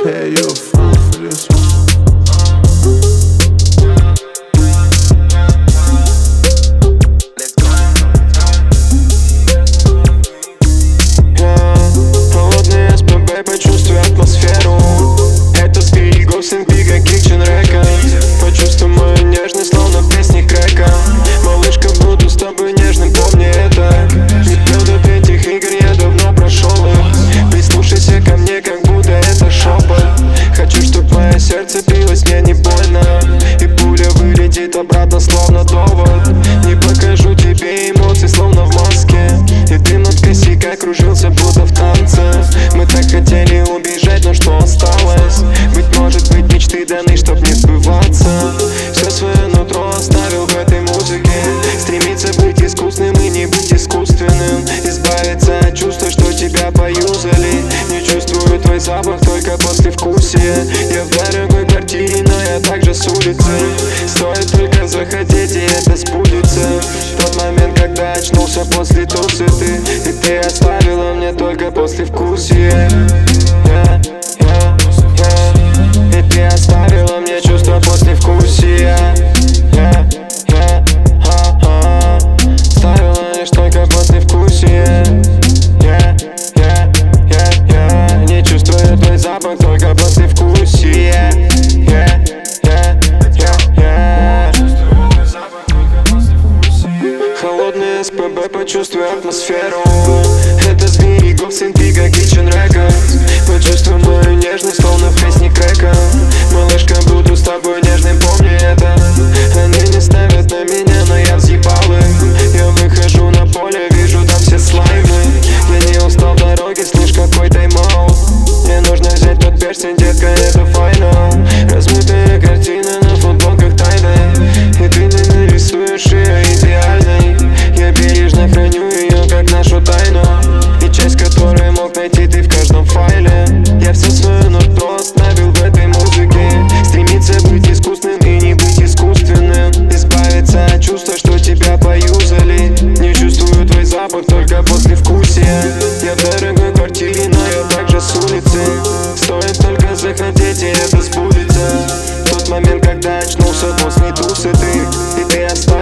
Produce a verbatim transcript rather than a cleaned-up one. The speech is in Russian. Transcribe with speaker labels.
Speaker 1: Hey, you fall for this one.
Speaker 2: Почувствуй атмосферу. Это Спирит, Гослинг, Бига, Kitchen Records. Почувствуй мою нежность, словно в песне Крека. Малышка, буду с тобой нежным, помни это. Не пьет этих игр, я давно прошел их. Прислушайся ко мне, как будто это шепот. Хочу, чтоб мое сердце билось, мне не больно. И пуля вылетит обратно, словно довод. Не покажу тебе эмоций, словно в маске. И дым от косяка кружился, будто в танце. Мы так хотели убежать, но что осталось? Быть может быть, мечты даны, чтоб не сбываться. Все свое нутро оставил в этой музыке. Стремиться быть искусным и не быть искусственным. Избавиться от чувства, что тебя поюзали. Не чувствую твой запах, только послевкусие. Я в дорогой квартире, но я также с улицы. Стоит только захотеть, и это сбудется. Тот момент, когда очнулся после тусы ты. И ты оставила мне только послевкусие. Yeah, yeah, yeah. И ты оставила мне чувство послевкусия. Yeah, yeah, ha, ha. Оставила лишь только послевкусие. Yeah, yeah, yeah, yeah. Не чувствую твой запах, только послевкусие. Yeah, yeah, yeah, yeah. Холодный СПБ, почувствуй атмосферу. Это Спирит, Гослинг, Бига, Kitchen Records. Почувствуй мою нежность, словно в песне Крека. Малышка, буду с тобой нежным, помни это. Они не ставят на меня, но я взъебал их. Я выхожу на поле, вижу там все слаймы. Я не устал дороги, слышь, какой тайм-аут. Мне нужно взять тот перстень, детка, это файнал. Размытые картины на футболках тайны. И ты не нарисуешь ее идеальной. Я бережно храню ее, как нашу тайну. И часть, которую мог найти ты в каждом файле. Я все свое нутро оставил в этой музыке. Стремиться быть искусным и не быть искусственным. Избавиться от чувства, что тебя поюзали. Не чувствую твой запах, только послевкусие. Я в дорогой квартире, но я также с улицы. Стоит только захотеть, и это сбудется. Тот момент, когда очнулся после тусы ты. И ты оставил